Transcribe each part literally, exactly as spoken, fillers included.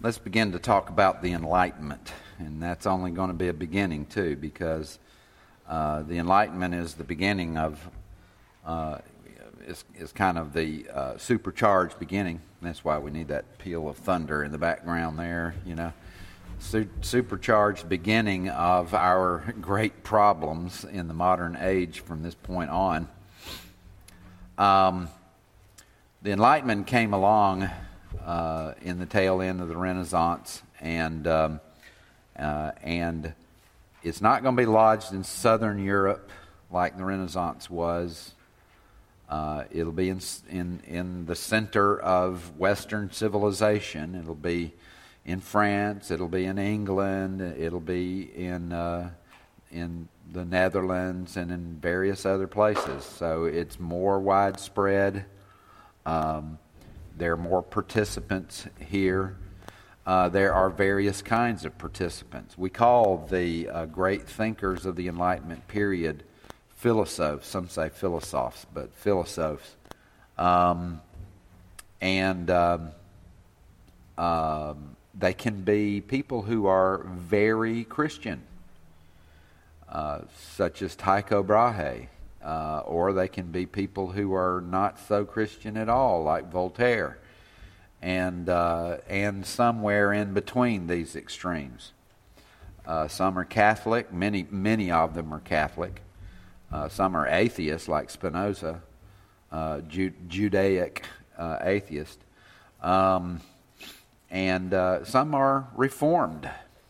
let's begin to talk about the Enlightenment. And that's only going to be a beginning, too, because uh, the Enlightenment is the beginning of, uh, is, is kind of the uh, supercharged beginning. That's why we need that peal of thunder in the background there, you know. Su- supercharged beginning of our great problems in the modern age from this point on. Um, the Enlightenment came along uh, in the tail end of the Renaissance, and um, uh, and it's not going to be lodged in Southern Europe like the Renaissance was. Uh, it'll be in, in in the center of Western civilization. It'll be in France. It'll be in England. It'll be in uh, in the Netherlands and in various other places. So it's more widespread. Um, there are more participants here. Uh, there are various kinds of participants. We call the uh, great thinkers of the Enlightenment period philosophs. Some say philosophes, but philosophs. Um, and um, um, they can be people who are very Christian, uh, such as Tycho Brahe. Uh, or they can be people who are not so Christian at all, like Voltaire, and uh, and somewhere in between these extremes. Uh, some are Catholic. Many many of them are Catholic. Uh, some are atheists, like Spinoza, uh, Ju- Judaic uh, atheist, um, and uh, some are Reformed.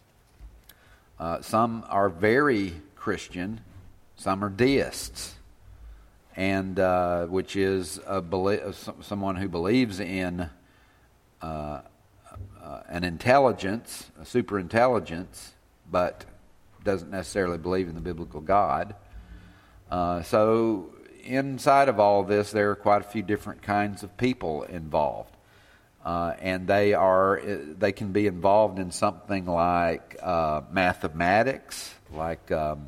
Uh, some are very Christian. Some are deists. And uh, which is a belie- someone who believes in uh, uh, an intelligence, a superintelligence, but doesn't necessarily believe in the biblical God. Uh, so inside of all this, there are quite a few different kinds of people involved, uh, and they are they can be involved in something like uh, mathematics, like um,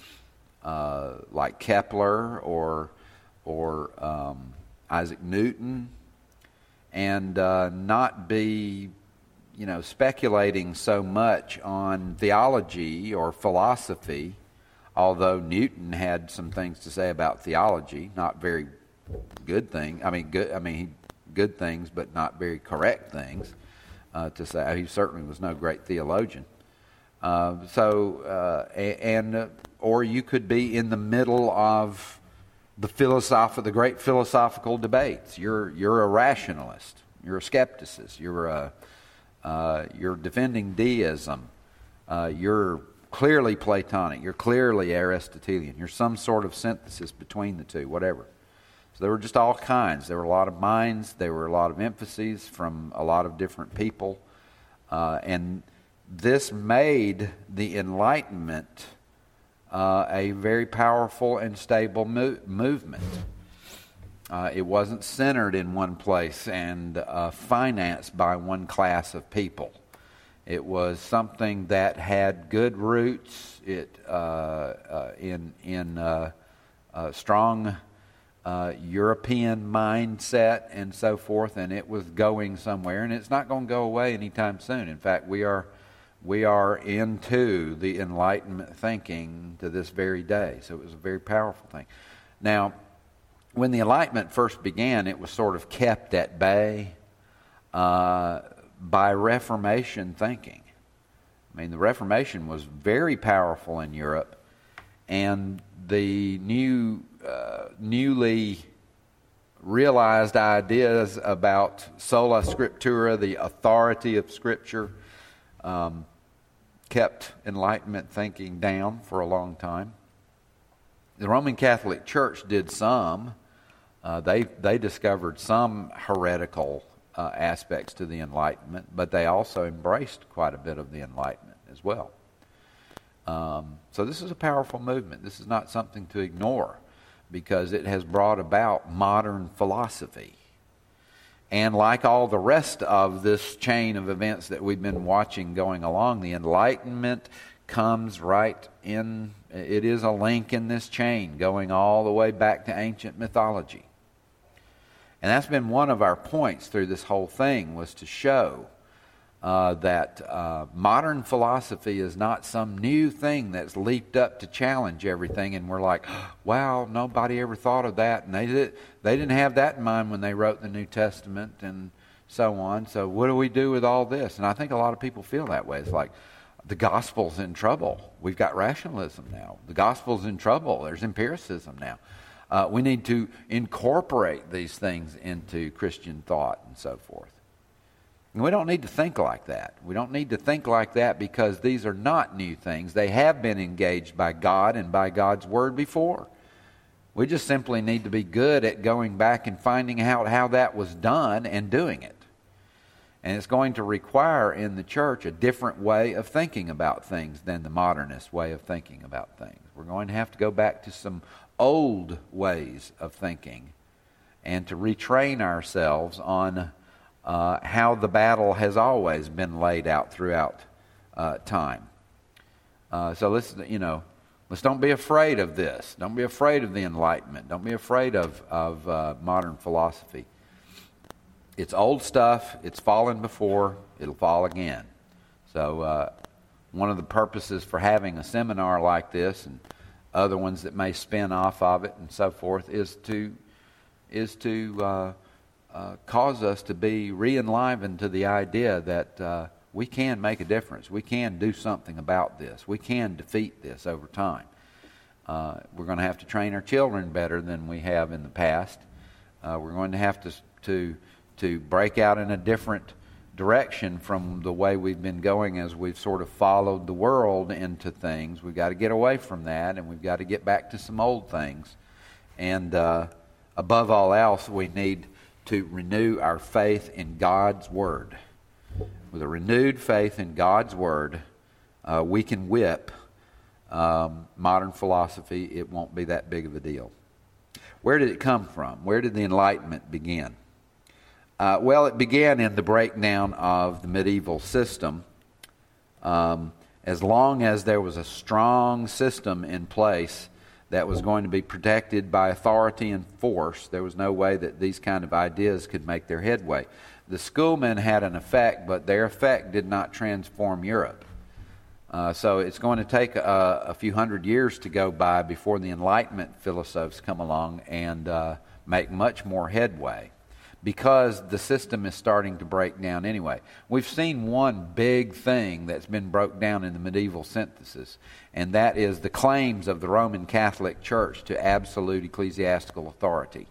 uh, like Kepler or or um, Isaac Newton, and uh, not be, you know, speculating so much on theology or philosophy, although Newton had some things to say about theology, not very good thing. I mean, good. I mean, good things, but not very correct things uh, to say. He certainly was no great theologian. Uh, so, uh, and uh, or you could be in the middle of the philosoph- the great philosophical debates. You're you're a rationalist. You're a skepticist. You're a uh, you're defending deism. Uh, you're clearly Platonic. You're clearly Aristotelian. You're some sort of synthesis between the two, whatever. So there were just all kinds. There were a lot of minds. There were a lot of emphases from a lot of different people, uh, and this made the Enlightenment Uh, a very powerful and stable mo- movement. Uh, it wasn't centered in one place and uh, financed by one class of people. It was something that had good roots. It uh, uh, in in uh, uh, strong uh, European mindset and so forth, and it was going somewhere, and it's not going to go away anytime soon. In fact, we are. We are into the Enlightenment thinking to this very day. So it was a very powerful thing. Now, when the Enlightenment first began, it was sort of kept at bay uh, by Reformation thinking. I mean, the Reformation was very powerful in Europe, and the new, uh, newly realized ideas about sola scriptura, the authority of Scripture, um, kept Enlightenment thinking down for a long time. The Roman Catholic Church did some. Uh, they they discovered some heretical uh, aspects to the Enlightenment, but they also embraced quite a bit of the Enlightenment as well. Um, so this is a powerful movement. This is not something to ignore, because it has brought about modern philosophy. And like all the rest of this chain of events that we've been watching going along, the Enlightenment comes right in. It is a link in this chain going all the way back to ancient mythology. And that's been one of our points through this whole thing, was to show uh, that uh, modern philosophy is not some new thing that's leaped up to challenge everything, and we're like, wow, nobody ever thought of that, and they did, they didn't have that in mind when they wrote the New Testament and so on. So what do we do with all this? And I think a lot of people feel that way. It's like, the gospel's in trouble. We've got rationalism now. The gospel's in trouble. There's empiricism now. Uh, we need to incorporate these things into Christian thought and so forth. And we don't need to think like that. We don't need to think like that because these are not new things. They have been engaged by God and by God's Word before. We just simply need to be good at going back and finding out how that was done and doing it. And it's going to require in the church a different way of thinking about things than the modernist way of thinking about things. We're going to have to go back to some old ways of thinking and to retrain ourselves on uh, how the battle has always been laid out throughout uh, time. Uh, so let's, you know, let's don't be afraid of this. Don't be afraid of the Enlightenment. Don't be afraid of, of uh, modern philosophy. It's old stuff. It's fallen before. It'll fall again. So uh, one of the purposes for having a seminar like this and other ones that may spin off of it and so forth is to is to uh, uh, cause us to be re-enlivened to the idea that uh, we can make a difference. We can do something about this. We can defeat this over time. Uh, we're going to have to train our children better than we have in the past. Uh, we're going to have to to to break out in a different direction from the way we've been going as we've sort of followed the world into things. We've got to get away from that, and we've got to get back to some old things. And uh, above all else, we need to renew our faith in God's Word. With a renewed faith in God's Word, uh, we can whip um, modern philosophy. It won't be that big of a deal. Where did it come from? Where did the Enlightenment begin? Uh, well, it began in the breakdown of the medieval system. Um, as long as there was a strong system in place that was going to be protected by authority and force, there was no way that these kind of ideas could make their headway. The schoolmen had an effect, but their effect did not transform Europe. Uh, so it's going to take a, a few hundred years to go by before the Enlightenment philosophers come along and uh, make much more headway, because the system is starting to break down anyway. We've seen one big thing that's been broke down in the medieval synthesis, and that is the claims of the Roman Catholic Church to absolute ecclesiastical authority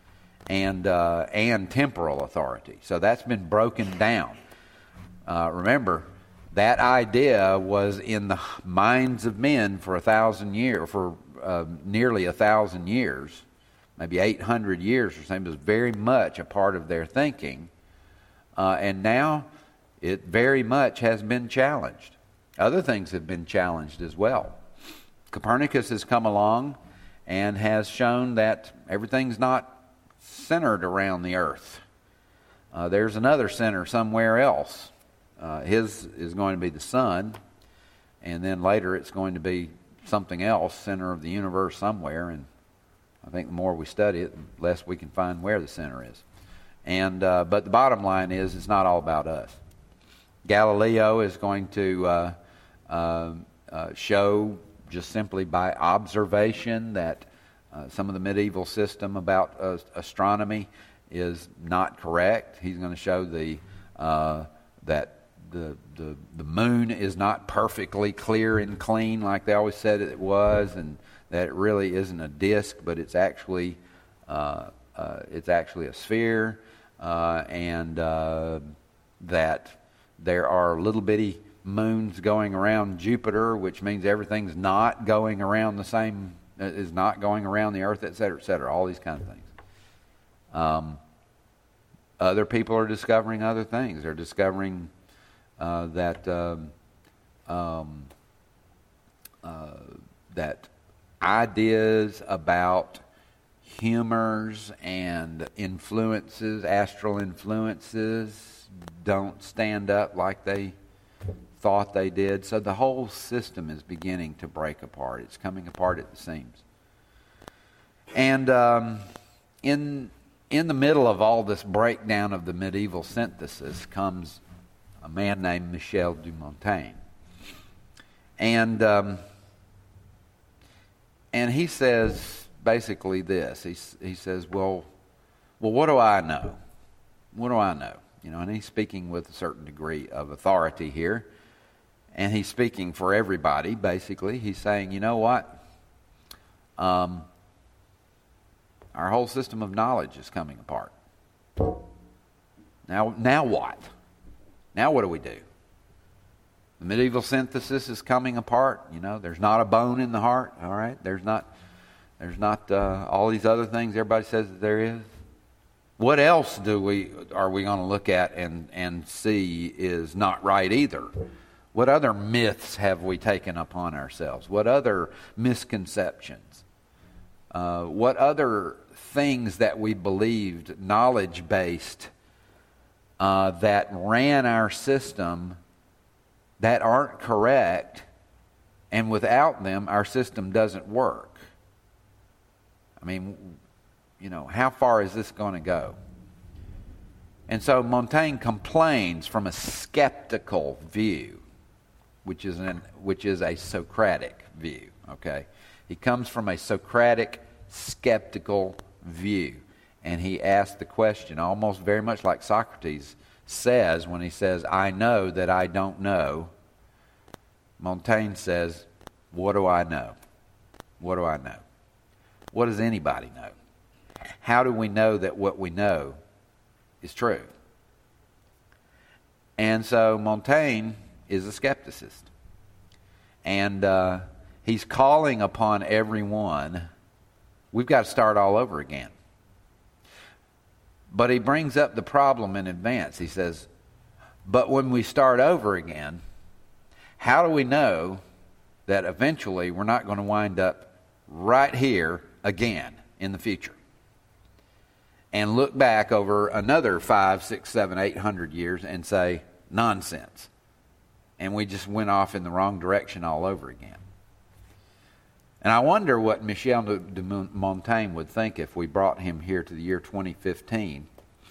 and uh, and temporal authority. So that's been broken down. Uh, remember, that idea was in the minds of men for a thousand years, for uh, nearly a thousand years. Maybe eight hundred years or something. It was very much a part of their thinking. Uh, and now it very much has been challenged. Other things have been challenged as well. Copernicus has come along and has shown that everything's not centered around the earth. Uh, there's another center somewhere else. Uh, his is going to be the sun, and then later it's going to be something else, center of the universe somewhere, and I think the more we study it, the less we can find where the center is. And uh, but the bottom line is, it's not all about us. Galileo is going to uh, uh, uh, show just simply by observation that uh, some of the medieval system about uh, astronomy is not correct. He's going to show the uh, that the, the the moon is not perfectly clear and clean like they always said it was, and that it really isn't a disk, but it's actually uh, uh, it's actually a sphere, uh, and uh, that there are little bitty moons going around Jupiter, which means everything's not going around the same, is not going around the Earth, et cetera, et cetera. All these kind of things. Um, other people are discovering other things. They're discovering uh, that um, um, uh, that. ideas about humors and influences, astral influences, don't stand up like they thought they did. So the whole system is beginning to break apart. It's coming apart at the seams. And um, in in the middle of all this breakdown of the medieval synthesis comes a man named Michel de Montaigne. And um, and he says basically this. He he says, well, well, what do I know? What do I know? You know, and he's speaking with a certain degree of authority here, and he's speaking for everybody. Basically, he's saying, you know what? Um, our whole system of knowledge is coming apart. Now, now what? Now what do we do? The medieval synthesis is coming apart. You know, there's not a bone in the heart. All right, there's not, there's not uh, all these other things everybody says that there is. What else do we are we going to look at and and see is not right either? What other myths have we taken upon ourselves? What other misconceptions? Uh, what other things that we believed, knowledge-based, uh, that ran our system that aren't correct, and without them, our system doesn't work? I mean, you know, how far is this going to go? And so Montaigne complains from a skeptical view, which is an which is a Socratic view. Okay, he comes from a Socratic skeptical view, and he asks the question almost very much like Socrates says when he says, "I know that I don't know." Montaigne says, "What do I know? What do I know? What does anybody know? How do we know that what we know is true?" And so Montaigne is a skepticist. And uh, he's calling upon everyone. We've got to start all over again. But he brings up the problem in advance. He says, but when we start over again, how do we know that eventually we're not going to wind up right here again in the future? And look back over another five, six, seven, eight hundred years and say, nonsense. And we just went off in the wrong direction all over again. And I wonder what Michel de Montaigne would think if we brought him here to the year twenty fifteen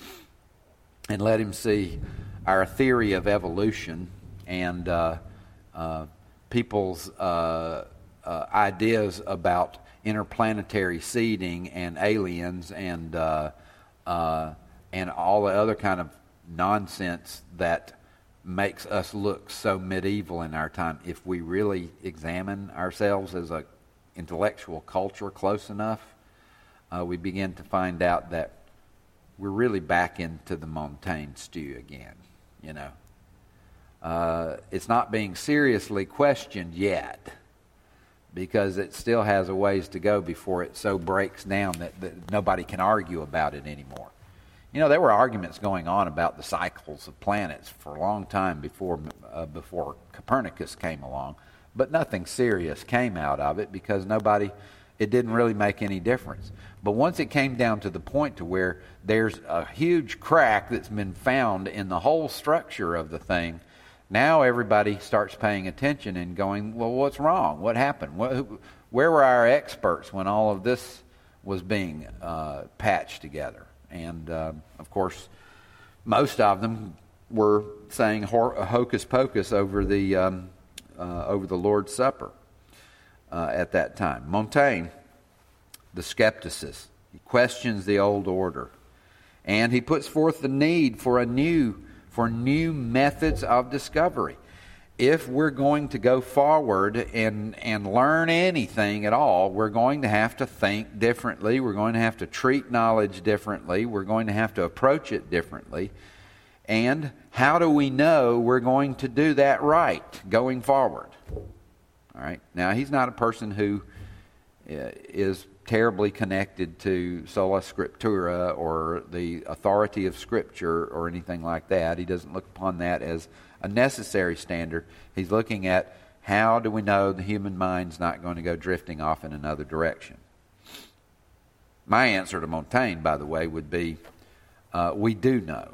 and let him see our theory of evolution and uh, uh, people's uh, uh, ideas about interplanetary seeding and aliens and uh, uh, and all the other kind of nonsense that makes us look so medieval in our time. If we really examine ourselves as a intellectual culture close enough, uh, we begin to find out that we're really back into the Montaigne stew again. You know, uh, it's not being seriously questioned yet, because it still has a ways to go before it so breaks down that, that nobody can argue about it anymore. You know, there were arguments going on about the cycles of planets for a long time before uh, before Copernicus came along, but nothing serious came out of it because nobody, it didn't really make any difference. But once it came down to the point to where there's a huge crack that's been found in the whole structure of the thing, now everybody starts paying attention and going, well, what's wrong? What happened? What, where were our experts when all of this was being uh, patched together? And, uh, of course, most of them were saying hor- hocus pocus over the um, uh, over the Lord's Supper uh, at that time. Montaigne, the skepticist, he questions the old order, and he puts forth the need for a new for new methods of discovery. If we're going to go forward and, and learn anything at all, we're going to have to think differently. We're going to have to treat knowledge differently. We're going to have to approach it differently. And how do we know we're going to do that right going forward? All right. Now, he's not a person who is terribly connected to sola scriptura or the authority of Scripture or anything like that. He doesn't look upon that as a necessary standard. He's looking at how do we know the human mind's not going to go drifting off in another direction. My answer to Montaigne, by the way, would be uh, we do know.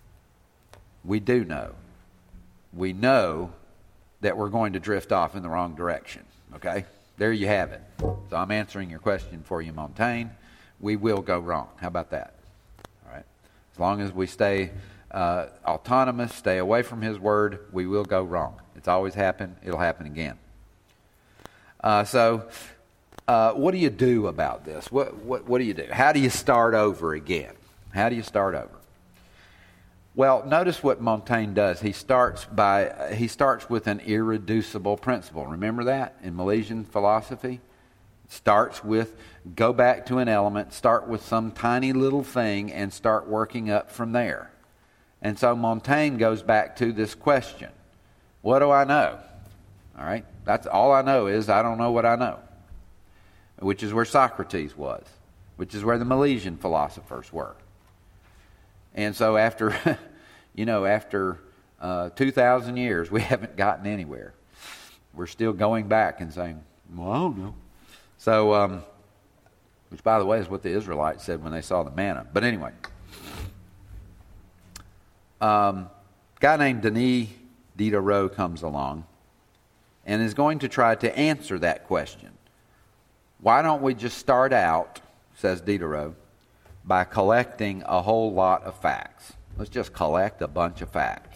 We do know. We know that we're going to drift off in the wrong direction. Okay? There you have it. So I'm answering your question for you, Montaigne. We will go wrong. How about that? All right. As long as we stay uh, autonomous, stay away from his word, we will go wrong. It's always happened. It'll happen again. Uh, so uh, what do you do about this? What, what, what do you do? How do you start over again? How do you start over? Well, notice what Montaigne does. He starts by he starts with an irreducible principle. Remember that in Milesian philosophy? It starts with go back to an element, start with some tiny little thing, and start working up from there. And so Montaigne goes back to this question: what do I know? All right, that's all I know is I don't know what I know, which is where Socrates was, which is where the Milesian philosophers were. And so after, you know, after uh, two thousand years, we haven't gotten anywhere. We're still going back and saying, well, I don't know. So, um, which, by the way, is what the Israelites said when they saw the manna. But anyway, um, a guy named Denis Diderot comes along and is going to try to answer that question. Why don't we just start out, says Diderot, by collecting a whole lot of facts? Let's just collect a bunch of facts.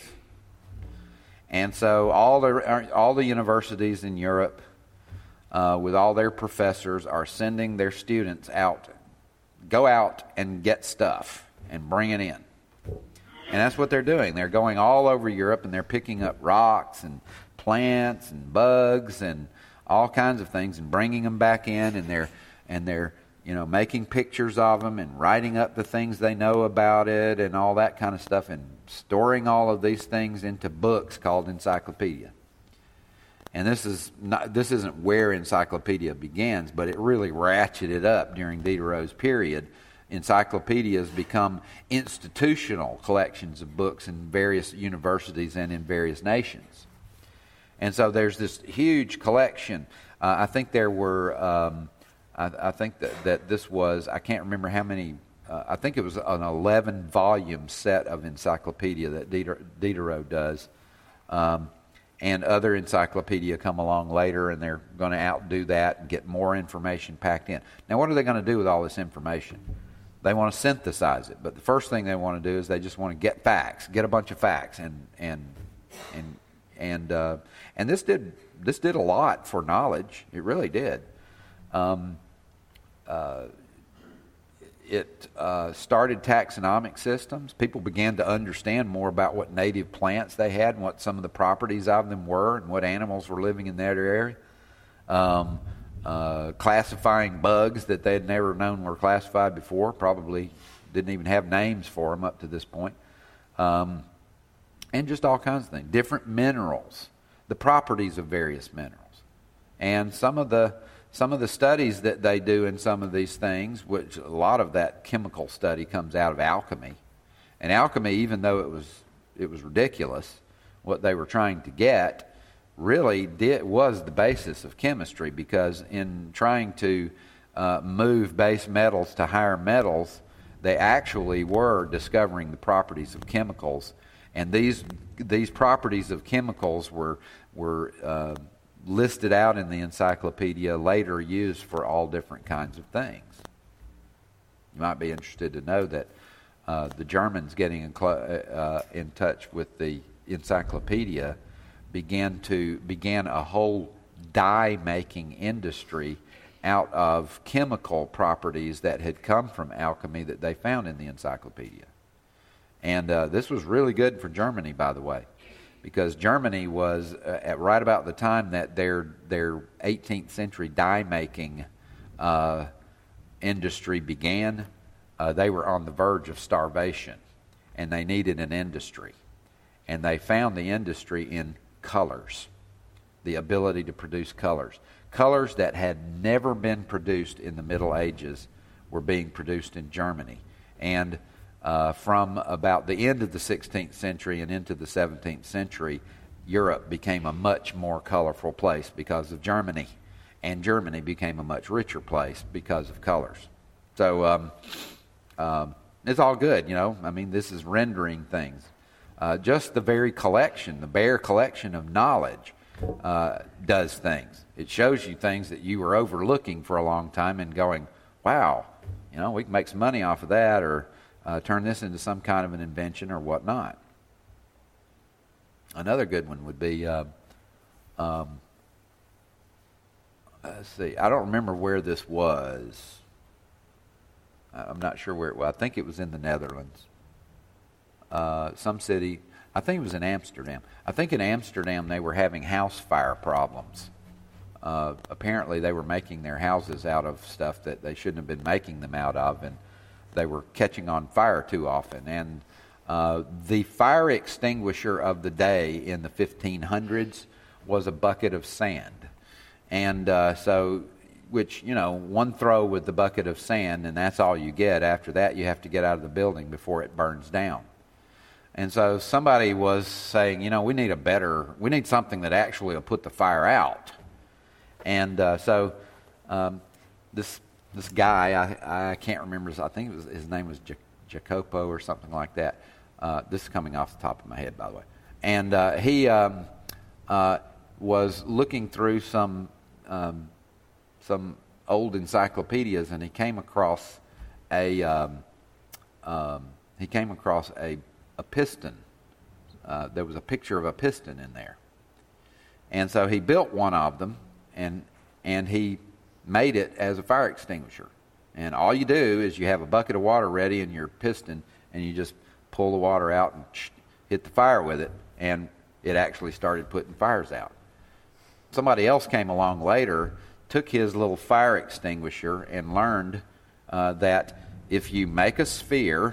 And so all the all the universities in Europe, uh, with all their professors, are sending their students out, go out and get stuff and bring it in. And that's what they're doing. They're going all over Europe and they're picking up rocks and plants and bugs and all kinds of things and bringing them back in, and they're and they're you know, making pictures of them and writing up the things they know about it and all that kind of stuff, and storing all of these things into books called encyclopedia. And this is not, this isn't where encyclopedia begins, but it really ratcheted up during Diderot's period. Encyclopedias become institutional collections of books in various universities and in various nations. And so there's this huge collection. Uh, I think there were... Um, I, I think that, that this was, I can't remember how many, uh, I think it was an eleven-volume set of encyclopedia that Dider, Diderot does. Um, and other encyclopedia come along later, and they're going to outdo that and get more information packed in. Now, what are they going to do with all this information? They want to synthesize it. But the first thing they want to do is they just want to get facts, get a bunch of facts. And and and and uh, and this did this did a lot for knowledge. It really did. Um, Uh, it uh, started taxonomic systems. People began to understand more about what native plants they had and what some of the properties of them were and what animals were living in that area. Um, uh, classifying bugs that they had never known were classified before, probably didn't even have names for them up to this point. Um, and just all kinds of things. Different minerals, the properties of various minerals. And some of the Some of the studies that they do in some of these things, which a lot of that chemical study comes out of alchemy. And alchemy, even though it was it was ridiculous, what they were trying to get really did, was the basis of chemistry, because in trying to uh, move base metals to higher metals, they actually were discovering the properties of chemicals. And these these properties of chemicals were were uh, listed out in the encyclopedia, later used for all different kinds of things. You might be interested to know that uh, the Germans getting in, cl- uh, in touch with the encyclopedia began to began a whole dye-making industry out of chemical properties that had come from alchemy that they found in the encyclopedia. And uh, this was really good for Germany, by the way, because Germany was uh, at right about the time that their their eighteenth century dye making uh, industry began. Uh, they were on the verge of starvation, and they needed an industry, and they found the industry in colors, the ability to produce colors, colors that had never been produced in the Middle Ages were being produced in Germany, and Uh, from about the end of the sixteenth century and into the seventeenth century, Europe became a much more colorful place because of Germany, and Germany became a much richer place because of colors. So um, um, it's all good, you know. I mean, this is rendering things. Uh, just the very collection, the bare collection of knowledge uh, does things. It shows you things that you were overlooking for a long time and going, wow, you know, we can make some money off of that, or uh, turn this into some kind of an invention or whatnot. Another good one would be, uh, um, let's see, I don't remember where this was. I'm not sure where it was. I think it was in the Netherlands. Uh, some city, I think it was in Amsterdam. I think in Amsterdam they were having house fire problems. Uh, apparently they were making their houses out of stuff that they shouldn't have been making them out of, and they were catching on fire too often. And uh, the fire extinguisher of the day in the fifteen hundreds was a bucket of sand. And uh, so, which, you know, one throw with the bucket of sand, and that's all you get. After that, you have to get out of the building before it burns down. And so somebody was saying, you know, we need a better, we need something that actually will put the fire out. And uh, so um, this this guy, I, I can't remember, his, I think it was, his name was J- Jacopo or something like that. Uh, this is coming off the top of my head, by the way. And uh, he um, uh, was looking through some um, some old encyclopedias, and he came across a um, um, he came across a a piston. Uh, there was a picture of a piston in there, and so he built one of them, and and he made it as a fire extinguisher. And all you do is you have a bucket of water ready in your piston, and you just pull the water out and hit the fire with it, and it actually started putting fires out. Somebody else came along later, took his little fire extinguisher, and learned uh, that if you make a sphere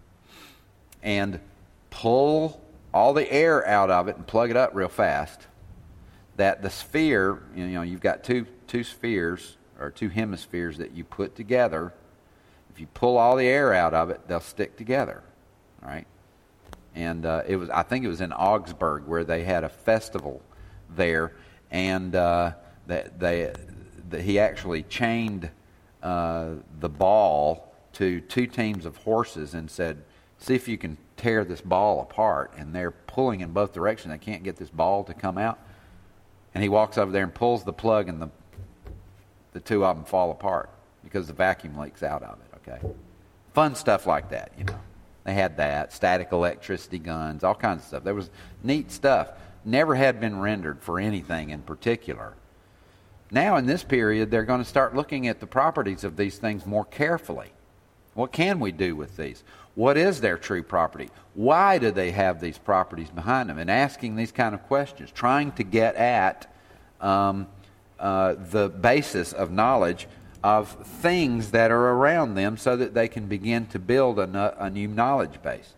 and pull all the air out of it and plug it up real fast, that the sphere, you know, you've got two two spheres or two hemispheres that you put together. If you pull all the air out of it, they'll stick together, right? And uh, it was, I think it was in Augsburg where they had a festival there, and uh, that they, that he actually chained uh, the ball to two teams of horses and said, see if you can tear this ball apart. And they're pulling in both directions. They can't get this ball to come out. And he walks over there and pulls the plug, and the the two of them fall apart because the vacuum leaks out of it, okay? Fun stuff like that, you know. They had that, static electricity guns, all kinds of stuff. There was neat stuff. Never had been rendered for anything in particular. Now in this period, they're going to start looking at the properties of these things more carefully. What can we do with these? What is their true property? Why do they have these properties behind them? And asking these kind of questions, trying to get at um, uh, the basis of knowledge of things that are around them so that they can begin to build a, a new knowledge base.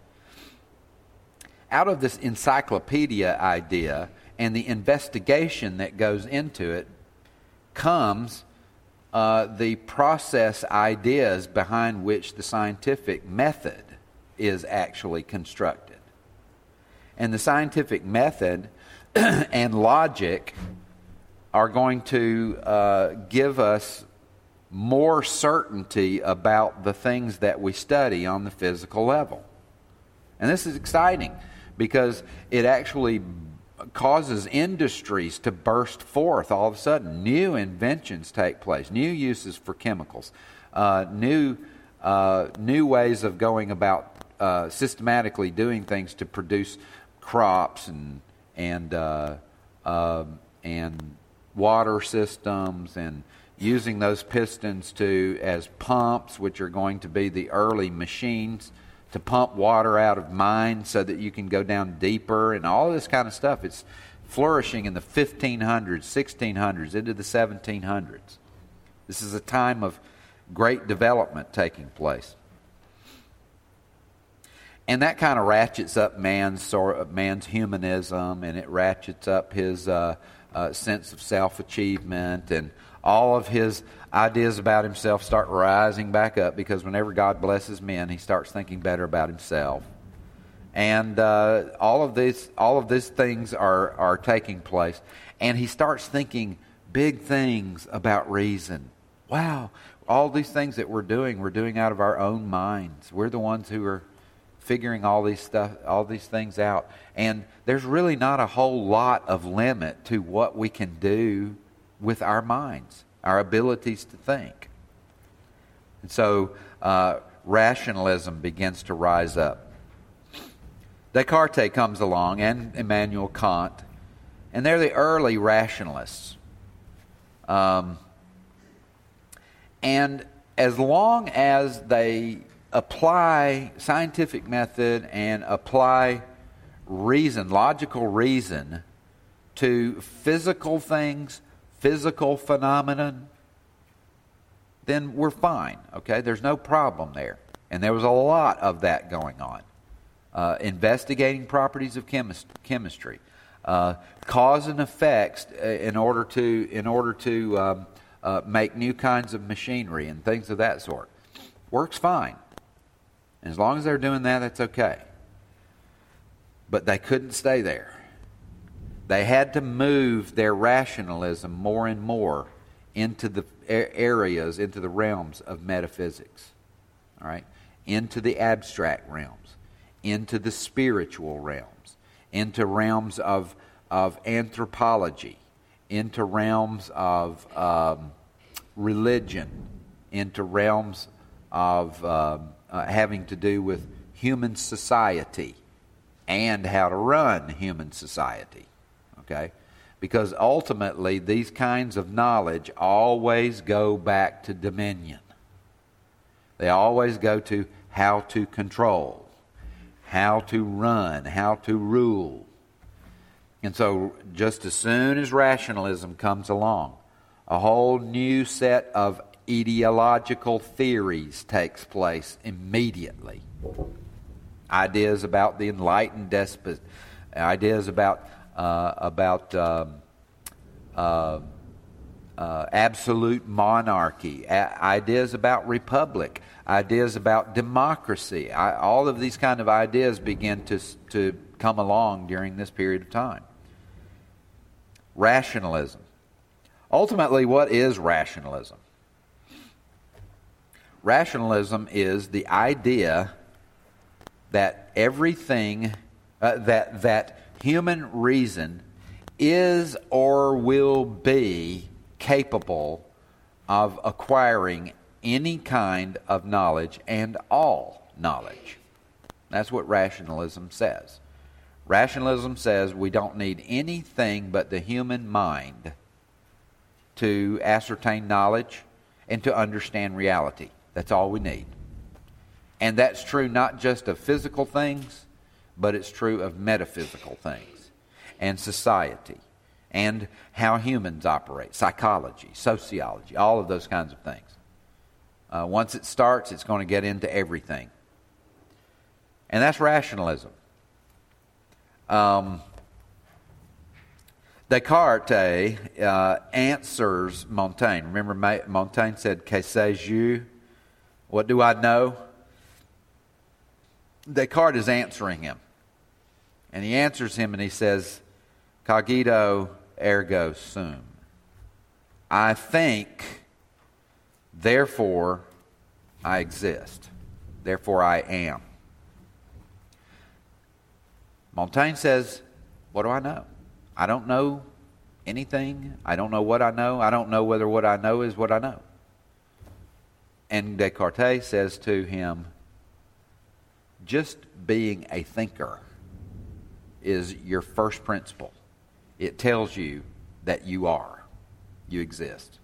Out of this encyclopedia idea and the investigation that goes into it comes uh, the process ideas behind which the scientific method is actually constructed. And the scientific method and logic are going to uh, give us more certainty about the things that we study on the physical level. And this is exciting because it actually causes industries to burst forth all of a sudden. New inventions take place, new uses for chemicals, uh, new uh, new ways of going about uh, systematically doing things to produce crops and and uh, uh, and water systems, and using those pistons to as pumps, which are going to be the early machines to pump water out of mines so that you can go down deeper, and all this kind of stuff. It's flourishing in the fifteen hundreds, sixteen hundreds, into the seventeen hundreds. This is a time of great development taking place. And that kind of ratchets up man's sort of man's humanism, and it ratchets up his uh, uh, sense of self-achievement, and all of his ideas about himself start rising back up, because whenever God blesses men, he starts thinking better about himself. And uh, all of these, all of these things are, are taking place. And he starts thinking big things about reason. Wow, all these things that we're doing, we're doing out of our own minds. We're the ones who are figuring all these stuff, all these things out. And there's really not a whole lot of limit to what we can do with our minds, our abilities to think. And so uh, rationalism begins to rise up. Descartes comes along, and Immanuel Kant, and they're the early rationalists. Um, and as long as they apply scientific method and apply reason, logical reason, to physical things, physical phenomenon, then we're fine, okay? There's no problem there. And there was a lot of that going on. Uh, investigating properties of chemist- chemistry, uh, cause and effects in order to in order to um, uh, make new kinds of machinery and things of that sort. Works fine. And as long as they're doing that, that's okay. But they couldn't stay there. They had to move their rationalism more and more into the areas, into the realms of metaphysics, all right, into the abstract realms, into the spiritual realms, into realms of of anthropology, into realms of um, religion, into realms of uh, uh, having to do with human society and how to run human society. Okay? Because ultimately, these kinds of knowledge always go back to dominion. They always go to how to control, how to run, how to rule. And so, just as soon as rationalism comes along, a whole new set of ideological theories takes place immediately. Ideas about the enlightened despot, ideas about Uh, about um, uh, uh, absolute monarchy, a- ideas about republic, ideas about democracy. I, all of these kind of ideas begin to to come along during this period of time. Rationalism. Ultimately, what is rationalism? Rationalism is the idea that everything uh, that that human reason is or will be capable of acquiring any kind of knowledge and all knowledge. That's what rationalism says. Rationalism says we don't need anything but the human mind to ascertain knowledge and to understand reality. That's all we need. And that's true not just of physical things, but it's true of metaphysical things and society and how humans operate, psychology, sociology, all of those kinds of things. Uh, once it starts, it's going to get into everything. And that's rationalism. Um, Descartes uh, answers Montaigne. Remember, Montaigne said, "Que sais-je?" What do I know? Descartes is answering him. And he answers him and he says, "Cogito ergo sum." I think, therefore I exist. Therefore I am. Montaigne says, what do I know? I don't know anything. I don't know what I know. I don't know whether what I know is what I know. And Descartes says to him, just being a thinker is your first principle. It tells you that you are. You exist.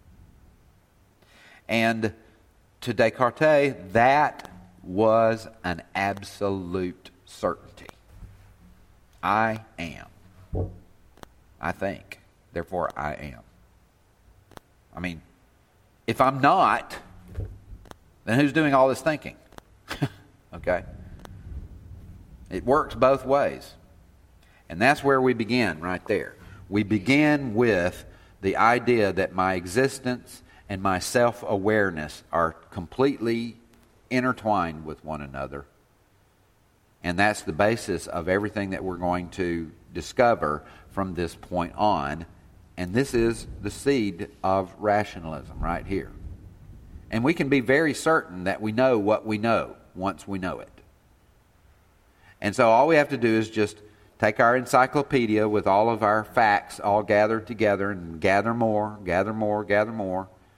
And to Descartes, that was an absolute certainty. I am. I think. Therefore, I am. I mean, if I'm not, then who's doing all this thinking? Okay? It works both ways. And that's where we begin, right there. We begin with the idea that my existence and my self-awareness are completely intertwined with one another. And that's the basis of everything that we're going to discover from this point on. And this is the seed of rationalism right here. And we can be very certain that we know what we know once we know it. And so all we have to do is just take our encyclopedia with all of our facts all gathered together and gather more, gather more, gather more.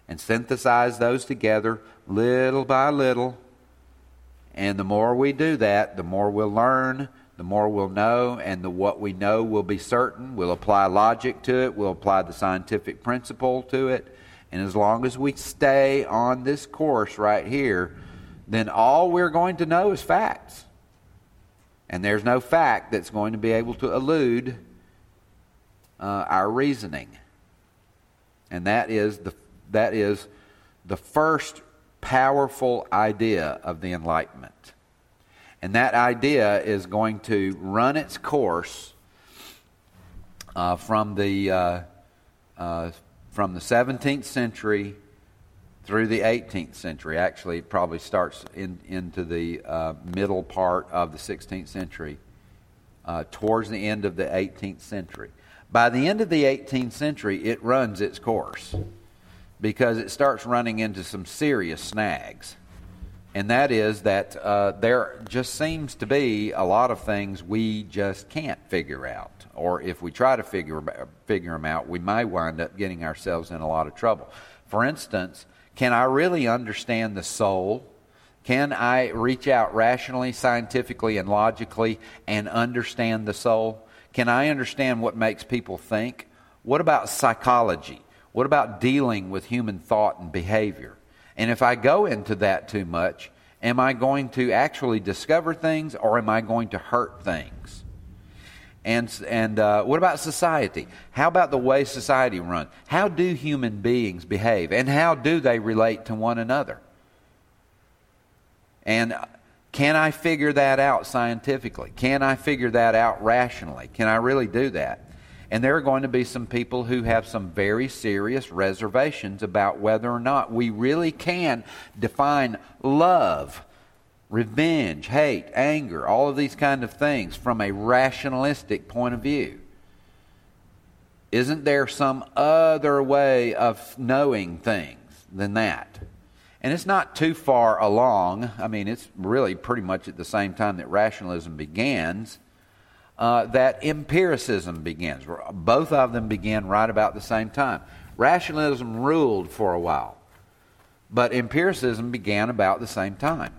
and synthesize those together little by little. And the more we do that, the more we'll learn, the more we'll know, and the what we know will be certain. We'll apply logic to it. We'll apply the scientific principle to it. And as long as we stay on this course right here, then all we're going to know is facts. And there's no fact that's going to be able to elude uh, our reasoning. And that is the that is the first powerful idea of the Enlightenment. And that idea is going to run its course uh, from the uh, uh, from the seventeenth century through the eighteenth century. Actually, it probably starts in, into the uh, middle part of the sixteenth century, uh, towards the end of the eighteenth century. By the end of the eighteenth century, it runs its course because it starts running into some serious snags. And that is that uh, there just seems to be a lot of things we just can't figure out. Or if we try to figure, figure them out, we may wind up getting ourselves in a lot of trouble. For instance, can I really understand the soul? Can I reach out rationally, scientifically, and logically and understand the soul? Can I understand what makes people think? What about psychology? What about dealing with human thought and behavior? And if I go into that too much, am I going to actually discover things or am I going to hurt things? And and uh, what about society? How about the way society runs? How do human beings behave? And how do they relate to one another? And can I figure that out scientifically? Can I figure that out rationally? Can I really do that? And there are going to be some people who have some very serious reservations about whether or not we really can define love, revenge, hate, anger, all of these kind of things from a rationalistic point of view. Isn't there some other way of knowing things than that? And it's not too far along. I mean, it's really pretty much at the same time that rationalism begins. Uh, that empiricism begins. Both of them began right about the same time. Rationalism ruled for a while, but empiricism began about the same time.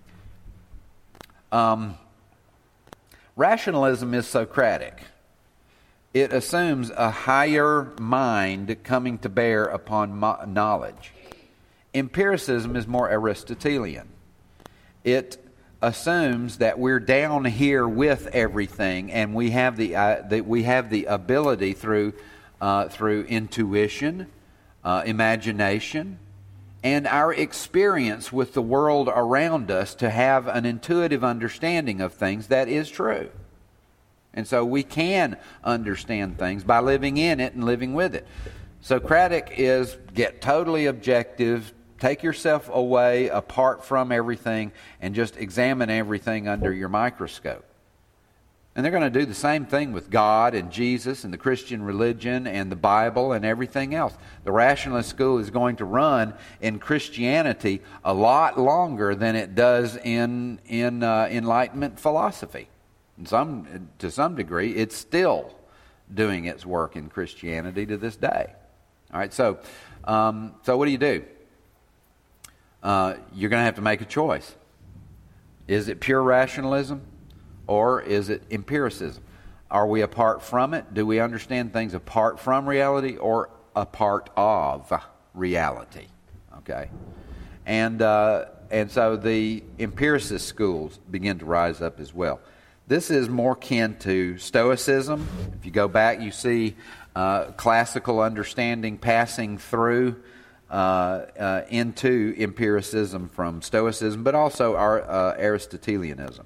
Um, rationalism is Socratic. It assumes a higher mind coming to bear upon mo- knowledge. Empiricism is more Aristotelian. It assumes that we're down here with everything, and we have the uh, that we have the ability through uh, through intuition, uh, imagination, and our experience with the world around us to have an intuitive understanding of things that is true. And so we can understand things by living in it and living with it. Socratic is get totally objective. Take yourself away, apart from everything, and just examine everything under your microscope. And they're going to do the same thing with God and Jesus and the Christian religion and the Bible and everything else. The rationalist school is going to run in Christianity a lot longer than it does in in uh, Enlightenment philosophy. In some, to some degree, it's still doing its work in Christianity to this day. All right, so um, so what do you do? Uh, you're going to have to make a choice. Is it pure rationalism or is it empiricism? Are we apart from it? Do we understand things apart from reality or a part of reality? Okay, and uh, and so the empiricist schools begin to rise up as well. This is more kin to Stoicism. If you go back, you see uh, classical understanding passing through Uh, uh, into empiricism from Stoicism, but also our uh, Aristotelianism.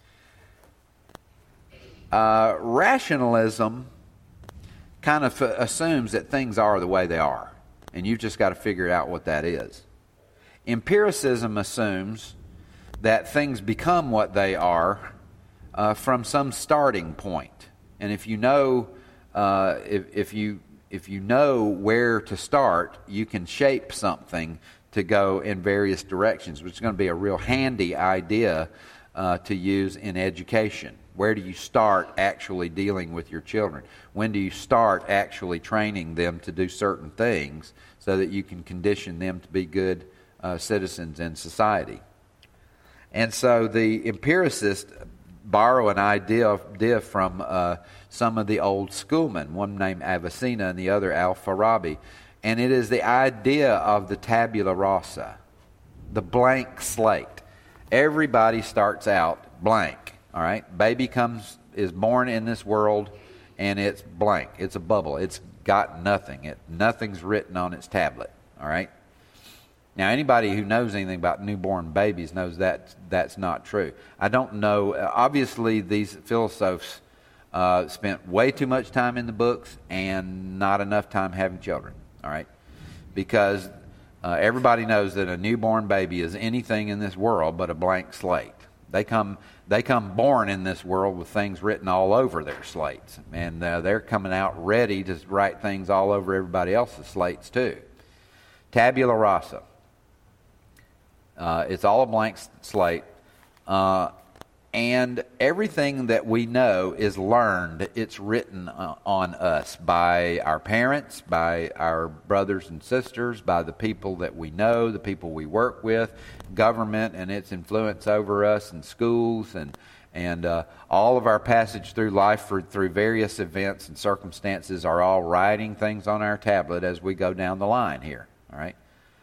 Uh, rationalism kind of f- assumes that things are the way they are, and you've just got to figure out what that is. Empiricism assumes that things become what they are uh, from some starting point, and if you know, uh, if, if you If you know where to start, you can shape something to go in various directions, which is going to be a real handy idea uh, to use in education. Where do you start actually dealing with your children? When do you start actually training them to do certain things so that you can condition them to be good uh, citizens in society? And so the empiricists borrow an idea, idea from uh, some of the old schoolmen, one named Avicenna and the other Al-Farabi. And it is the idea of the tabula rasa, the blank slate. Everybody starts out blank, all right? Baby comes, is born in this world, and it's blank. It's a bubble. It's got nothing. It, nothing's written on its tablet, all right? Now, anybody who knows anything about newborn babies knows that that's not true. I don't know. Obviously, these philosophers uh, spent way too much time in the books and not enough time having children, all right? Because uh, everybody knows that a newborn baby is anything in this world but a blank slate. They come they come born in this world with things written all over their slates, and uh, they're coming out ready to write things all over everybody else's slates too. Tabula rasa. Uh, it's all a blank slate, uh, and everything that we know is learned. It's written uh, on us by our parents, by our brothers and sisters, by the people that we know, the people we work with, government and its influence over us, and schools, and and uh, all of our passage through life for, through various events and circumstances are all writing things on our tablet as we go down the line here. All right.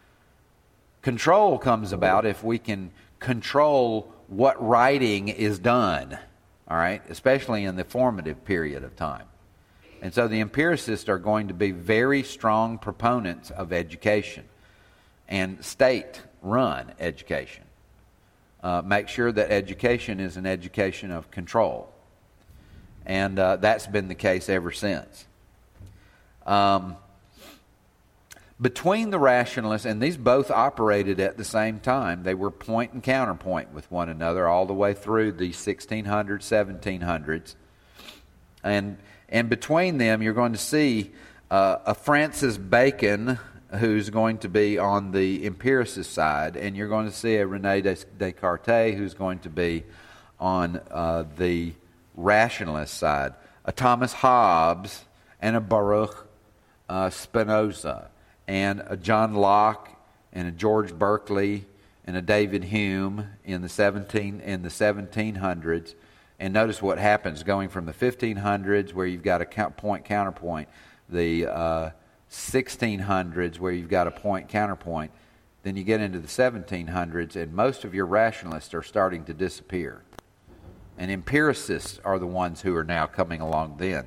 Control comes about if we can control what writing is done, all right, especially in the formative period of time. And so the empiricists are going to be very strong proponents of education and state-run education. Uh, make sure that education is an education of control. And uh, that's been the case ever since. Um... Between the rationalists, and these both operated at the same time, they were point and counterpoint with one another all the way through the sixteen hundreds, seventeen hundreds. And and between them, you're going to see uh, a Francis Bacon who's going to be on the empiricist side, and you're going to see a René Descartes who's going to be on uh, the rationalist side, a Thomas Hobbes and a Baruch uh, Spinoza, and a John Locke, and a George Berkeley, and a David Hume in the seventeen in the seventeen hundreds. And notice what happens going from the fifteen hundreds, where you've got a count, point counterpoint, the uh, sixteen hundreds, where you've got a point counterpoint. Then you get into the seventeen hundreds, and most of your rationalists are starting to disappear. And empiricists are the ones who are now coming along then.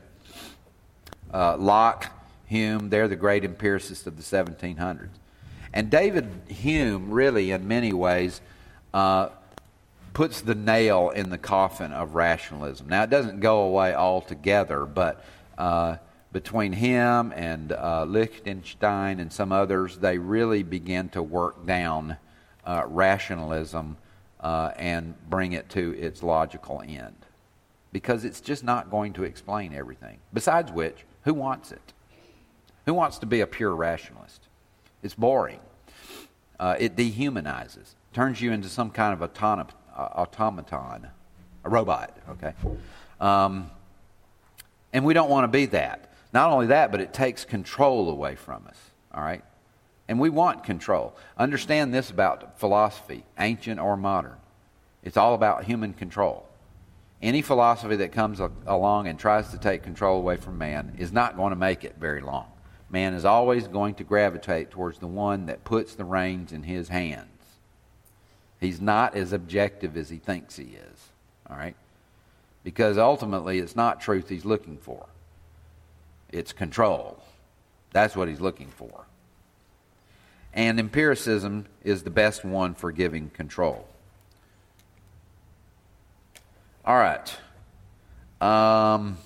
Uh, Locke, Hume, they're the great empiricists of the seventeen hundreds. And David Hume really, in many ways, uh, puts the nail in the coffin of rationalism. Now, it doesn't go away altogether, but uh, between him and uh, Lichtenstein and some others, they really begin to work down uh, rationalism uh, and bring it to its logical end. Because it's just not going to explain everything. Besides which, who wants it? Who wants to be a pure rationalist? It's boring. Uh, it dehumanizes. Turns you into some kind of autonom- uh, automaton. A robot, okay? Um, and we don't want to be that. Not only that, but it takes control away from us, all right? And we want control. Understand this about philosophy, ancient or modern. It's all about human control. Any philosophy that comes a- along and tries to take control away from man is not going to make it very long. Man is always going to gravitate towards the one that puts the reins in his hands. He's not as objective as he thinks he is, all right? Because ultimately it's not truth he's looking for. It's control. That's what he's looking for. And empiricism is the best one for giving control. All right. Um...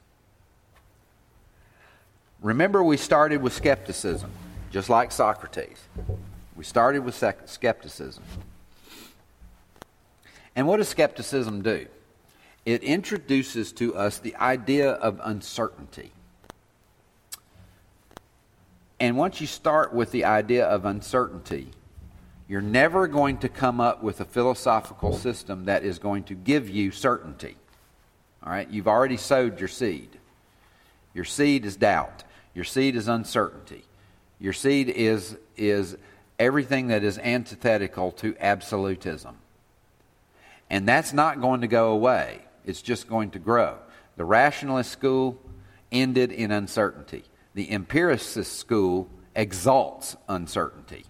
Remember, we started with skepticism, just like Socrates. We started with sec- skepticism. And what does skepticism do? It introduces to us the idea of uncertainty. And once you start with the idea of uncertainty, you're never going to come up with a philosophical system that is going to give you certainty. All right? You've already sowed your seed. Your seed is doubt. Your seed is uncertainty. Your seed is, is everything that is antithetical to absolutism. And that's not going to go away. It's just going to grow. The rationalist school ended in uncertainty. The empiricist school exalts uncertainty.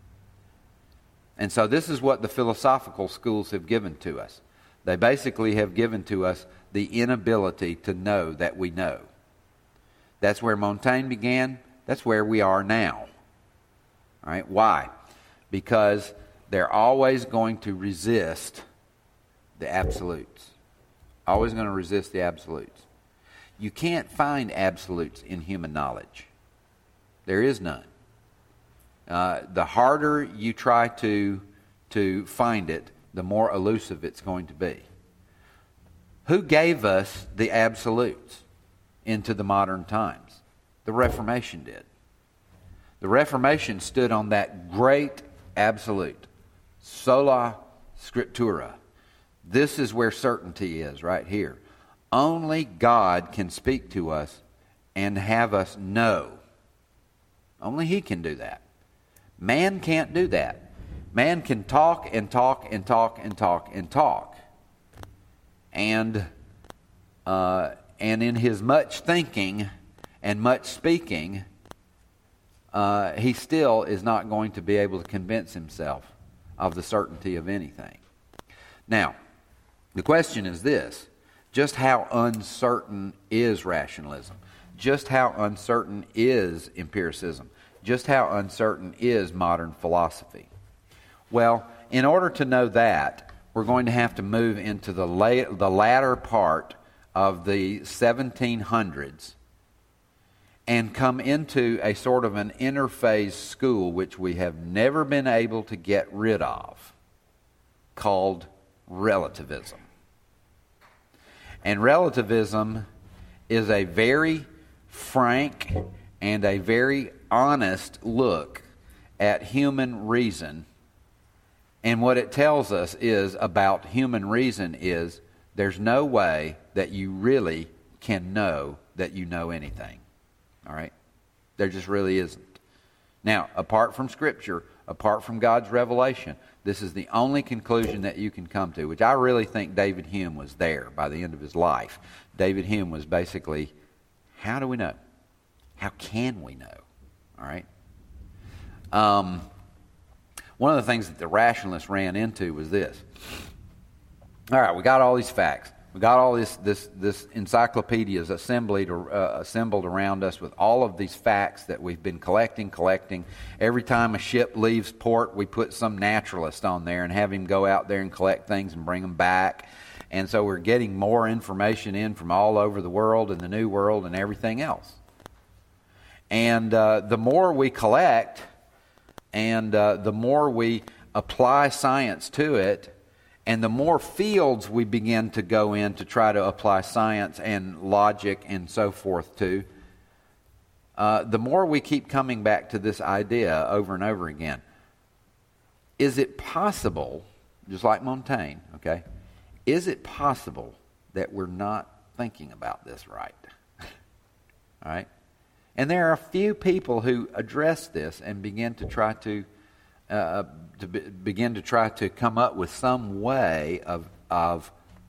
And so this is what the philosophical schools have given to us. They basically have given to us the inability to know that we know. That's where Montaigne began. That's where we are now. All right? Why? Because they're always going to resist the absolutes. Always going to resist the absolutes. You can't find absolutes in human knowledge. There is none. Uh, the harder you try to, to find it, the more elusive it's going to be. Who gave us the absolutes into the modern times? The Reformation did. The Reformation stood on that great absolute, sola scriptura. This is where certainty is, right here. Only God can speak to us and have us know. Only He can do that. Man can't do that. Man can talk and talk and talk and talk and talk. And, uh, and in his much thinking and much speaking, uh, he still is not going to be able to convince himself of the certainty of anything. Now, the question is this: just how uncertain is rationalism? Just how uncertain is empiricism? Just how uncertain is modern philosophy? Well, in order to know that, we're going to have to move into the, la- the latter part of the seventeen hundreds and come into a sort of an interphase school which we have never been able to get rid of, called relativism. And relativism is a very frank and a very honest look at human reason. And what it tells us is about human reason is there's no way that you really can know that you know anything. All right? There just really isn't. Now, apart from Scripture, apart from God's revelation, this is the only conclusion that you can come to, which I really think David Hume was there by the end of his life. David Hume was basically, how do we know? How can we know? All right? Um, one of the things that the rationalists ran into was this. All right, we got all these facts. We got all this this this encyclopedias assembled uh, assembled around us with all of these facts that we've been collecting, collecting. Every time a ship leaves port, we put some naturalist on there and have him go out there and collect things and bring them back. And so we're getting more information in from all over the world and the New World and everything else. And uh, the more we collect and uh, the more we apply science to it, and the more fields we begin to go in to try to apply science and logic and so forth to, uh, the more we keep coming back to this idea over and over again. Is it possible, just like Montaigne, okay, is it possible that we're not thinking about this right? All right? And there are a few people who address this and begin to try to Uh, to be, begin to try to come up with some way of of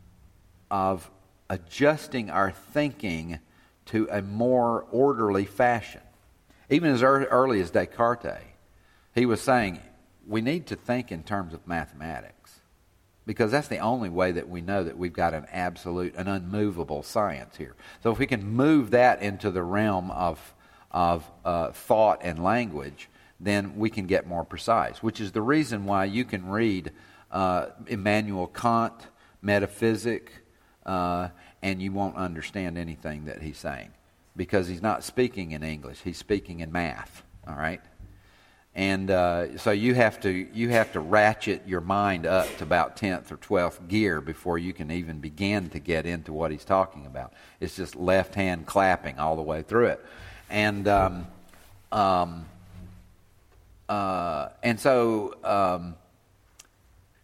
of adjusting our thinking to a more orderly fashion. Even as early as Descartes, he was saying we need to think in terms of mathematics because that's the only way that we know that we've got an absolute, an unmovable science here. So if we can move that into the realm of of uh, thought and language, then we can get more precise, which is the reason why you can read uh, Immanuel Kant, Metaphysic, uh, and you won't understand anything that he's saying because he's not speaking in English; he's speaking in math. All right, and uh, so you have to you have to ratchet your mind up to about tenth or twelfth gear before you can even begin to get into what he's talking about. It's just left hand clapping all the way through it, and. Um, um, Uh, and so um,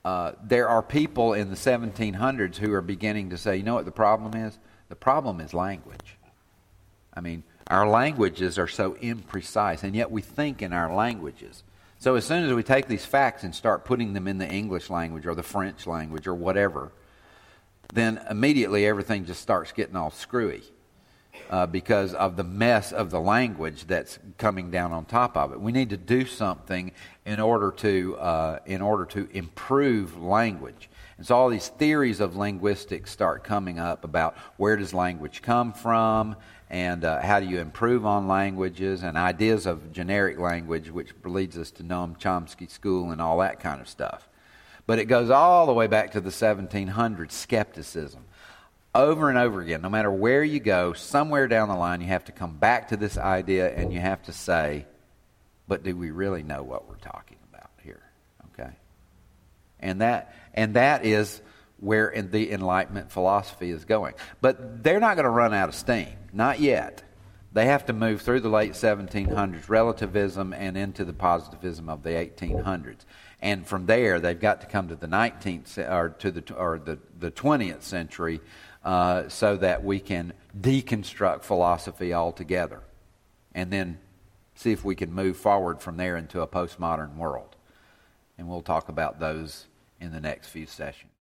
uh, there are people in the seventeen hundreds who are beginning to say, you know what the problem is? The problem is language. I mean, our languages are so imprecise, and yet we think in our languages. So as soon as we take these facts and start putting them in the English language or the French language or whatever, then immediately everything just starts getting all screwy uh, because of the mess of the language that's coming down on top of it. We need to do something in order to uh, in order to improve language. And so all these theories of linguistics start coming up about where does language come from, and uh, how do you improve on languages, and ideas of generic language, which leads us to Noam Chomsky School and all that kind of stuff. But it goes all the way back to the seventeen hundreds, skepticism. Over and over again, no matter where you go, somewhere down the line you have to come back to this idea and you have to say, but do we really know what we're talking about here? Okay? And that and that is where in the Enlightenment philosophy is going. But they're not going to run out of steam. Not yet. They have to move through the late seventeen hundreds, relativism, and into the positivism of the eighteen hundreds. And from there, they've got to come to the nineteenth or to the or the, the twentieth century, uh, so that we can deconstruct philosophy altogether, and then see if we can move forward from there into a postmodern world. And we'll talk about those in the next few sessions.